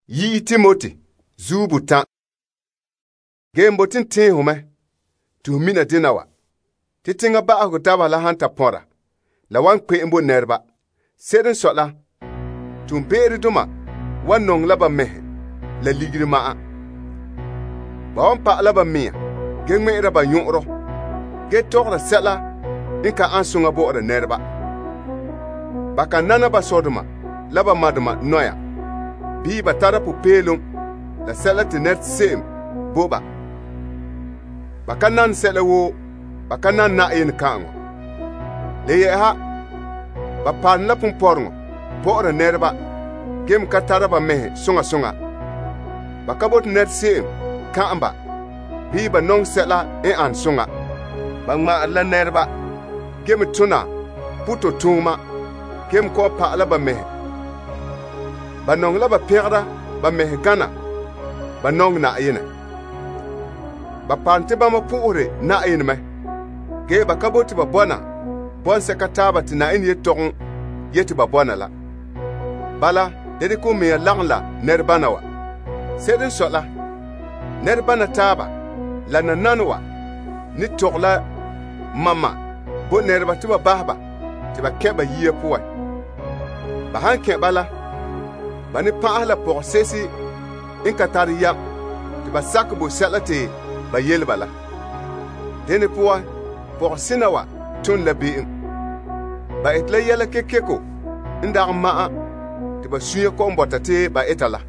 Yi Timothy, zubuta. Game botin tin hume, tu mina dinawa. Titinga ba agutaba la hanta pora. La wan kwe imbo nerba. Seden sotla. Tu mberi duma, wan nong laba mehe. La ligri maa. Ba wan pa laba mia. Gen me ira ba yungro. Ge tokra setla, inka ansunga bo ora nerba. Baka nana ba soduma, laba maduma noya. Bi ba tara pu pelum, la setla te net sem, boba. Baka nan setla wo, baka nan na yin kango. Le ye ha, ba pan la pun porngo, bo ora nerba. Gem ka tara ba mehe, sunga. Baka bot net sem, kamba. Bi ba nong setla an sunga. Bang ma la nerba. Gem tuna, puto tuma. Gem ko pa la ba mehe. Ba nong la ba perda, ba mehe gana. Ba nong na ayine. Ba pante ba ma puure na ayine me. Ge ba kaboti ba bona. Bon se kataba ti na ayine ye tokon yeti ba bona la. Bala, dedi ko me langla nerbana wa. Seden sola. Nerbana taba. La nananwa. Ni tokla mama. Bo nerba ti ba bahba. Ti ba keba yiye puwa. Ba han kebala. Ba ni pa la por sesi in katari yam. Ti ba sak bo selate ba yelbala. Dene puwa por sinawa tun la bi'in. Ba itla yela kekeko inda maa ti ba suye ko mbotate ba etala.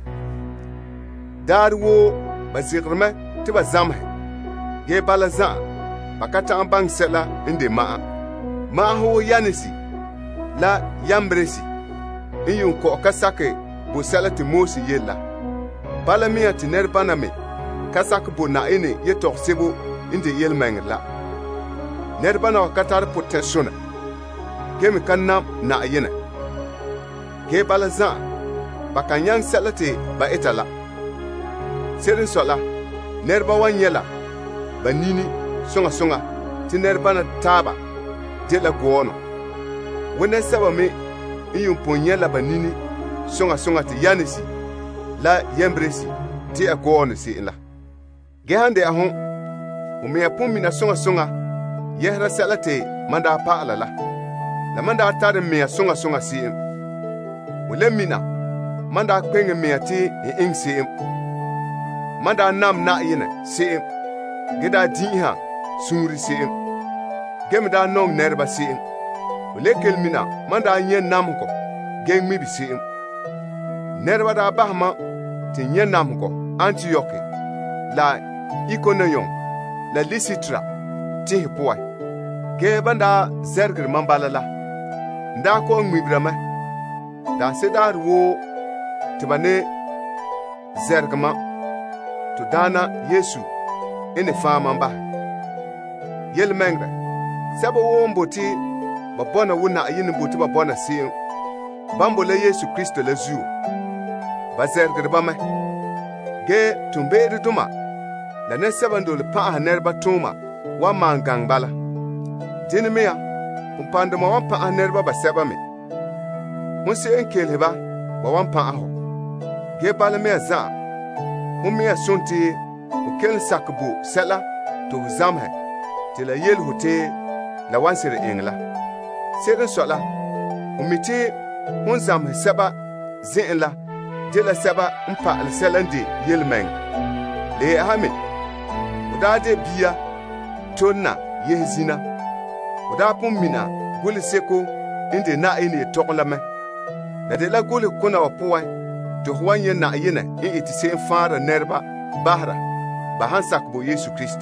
Dar wo ba zigrme ti ba zamhe. Ge bala za ba kata bang sela inde maa. Maa ho yanisi la yambresi. Iyun ko kasake bo sela ti mosi yella. Bala miya ti nerbana me kasake bo na ine ye tok sebo inde yel mengla. Nerbana wa katar potentiona. Gemi kanna na ayene. Ge bala za ba kanyan sela ti ba etala. Serin sola nerba wan yela ba nini sunga ti nerbana taba de la gono. Wene saba me iyun ponyela ba nini sunga ti yanisi la yembresi ti agono si la. Gehande ahon umea pumina sunga yehra salate manda pa alala. La manda tare mea sunga si wule mina manda kwenge mea ti ing si manda nam na yene si geda diha suri si gemda nong nerba si wule kelmina manda nye nam ko geng mi bi si nerba da bahma ti nye nam ko Antioche la Iconium la Lystra ti hipoa ge banda zergir mambalala nda ko ngibrama da sedar wo tibane zergma to dana Yesu ene fama mba yel mengre sabo wo mboti babona wuna ayini mboti babona si bambo le Yesu Kristo le zu bazergir bama ge tumberi duma la ne sabando le pa nerba tuma wa mangang bala dinimia umpande ma wan pa nerba ba seba me munse enkel heba ba wan pa aho ge bala me za umia sunti ukel sakbu sela to zamhe te la yel hote la wansere engla seden sola umiti hun zamhe seba zinla de la seba umpa al selandi yel meng le hame udade biya tonna yehzina uda pummina guli seko inde na ine toklame na de la guli kuna wa puwa to huwanye na yene in itise fara nerba bahra bahansak bo Yesu Krista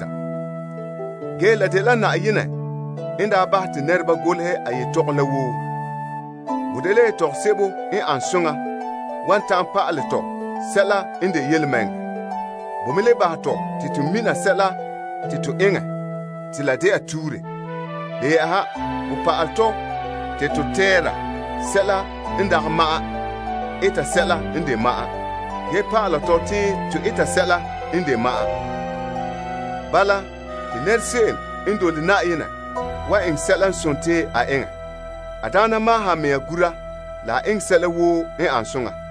ge la de la na yene inda bahti nerba gulhe ayi tokla wo budele tok sebo in ansunga wanta pa alto sela inde yelmeng bomile bahto titu mina sela titu inga tila de ature de ha upa alto titu tera sela inda ma ita sela inde ma ge pa alto ti tu ita sela inde ma bala ti nersen indo na ina wa in sela sonte a inga adana ma ha me gura la in sela wo in ansunga